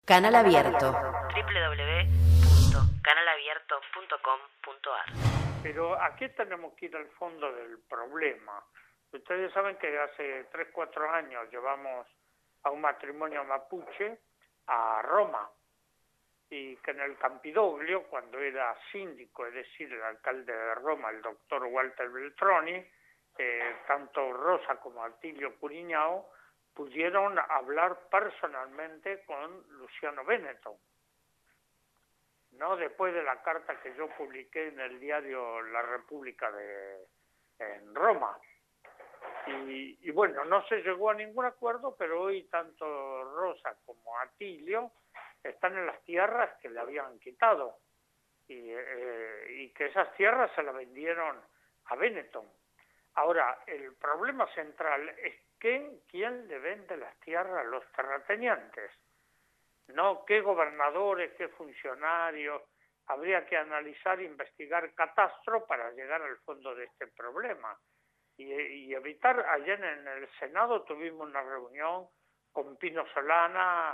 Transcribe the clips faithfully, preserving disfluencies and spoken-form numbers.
Canal Abierto. doble u doble u doble u punto canal abierto punto com punto a r. Pero aquí tenemos que ir al fondo del problema. Ustedes saben que hace tres, cuatro años llevamos a un matrimonio mapuche a Roma y que en el Campidoglio, cuando era síndico, es decir, el alcalde de Roma, el doctor Walter Beltroni, eh, tanto Rosa como Atilio Curiñao pudieron hablar personalmente con Luciano Benetton, ¿no? Después de la carta que yo publiqué en el diario La República de en Roma. Y, y bueno, no se llegó a ningún acuerdo, pero hoy tanto Rosa como Atilio están en las tierras que le habían quitado y, eh, y que esas tierras se las vendieron a Benetton. Ahora, el problema central es que quién le vende las tierras a los terratenientes, no qué gobernadores, qué funcionarios. Habría que analizar e investigar catastro para llegar al fondo de este problema y, y evitar. Ayer en el Senado tuvimos una reunión con Pino Solana,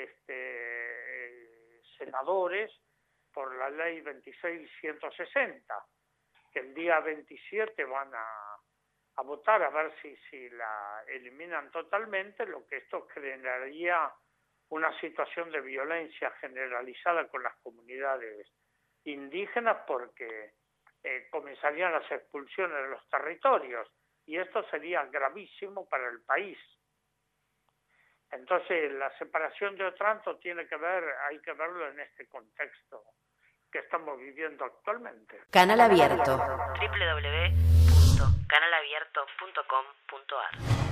este, senadores, por la ley veintiséis ciento sesenta, que el día veintisiete van a, a votar a ver si, si la eliminan totalmente, lo que esto generaría una situación de violencia generalizada con las comunidades indígenas, porque eh, comenzarían las expulsiones de los territorios y esto sería gravísimo para el país. Entonces, la separación de Otranto tiene que ver, hay que verlo en este contexto que estamos viviendo actualmente. Canal Abierto. doble u doble u doble u punto canal abierto punto com punto a r.